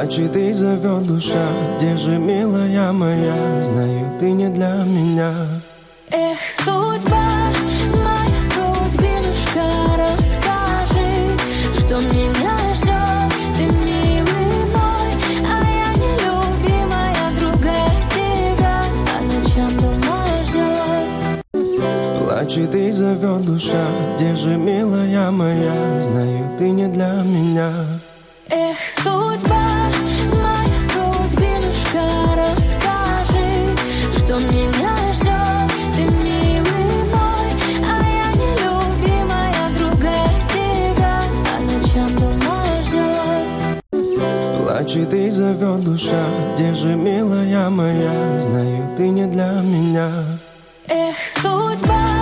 Плачет и зовет душа, где же, милая моя? Знаю, ты не для меня. Эх, судьба, моя судьбинушка, расскажи, что меня ждет. Ты милый мой, а я нелюбимая, другая тебя, а ночам дома ждет. Плачет и зовет душа, где же, милая моя? Знаю, ты не для меня. Эх, судьба, моя судьбинушка, расскажи, что меня ждет. Ты милый мой, а я нелюбимая, другая тебя, а ночам дома ждет. Плачет и зовет душа, где же, милая моя? Знаю, ты не для меня. Эх, судьба.